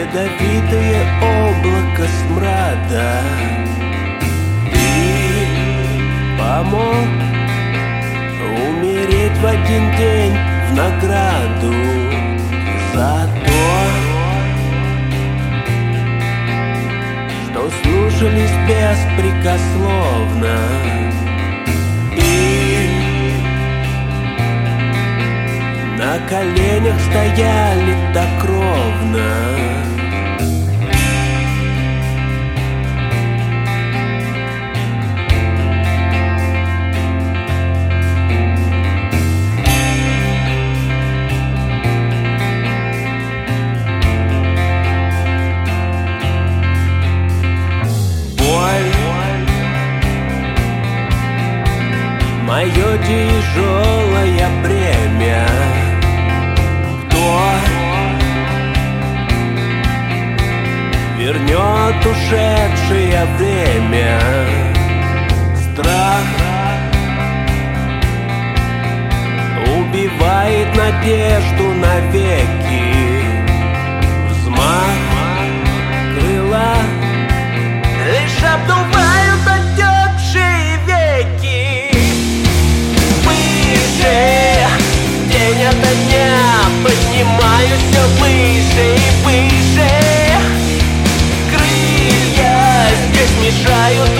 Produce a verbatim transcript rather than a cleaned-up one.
ядовитое облако смрада. Ты помог умереть в один день в награду за то, что слушались беспрекословно и на коленях стояли так ровно. Мое тяжелое бремя. Кто вернет ушедшее время? Страх убивает надежду навеки. Взмах крыла лишь обдувают отекшие веки. День ото дня поднимаюсь все выше и выше. Крылья здесь мешают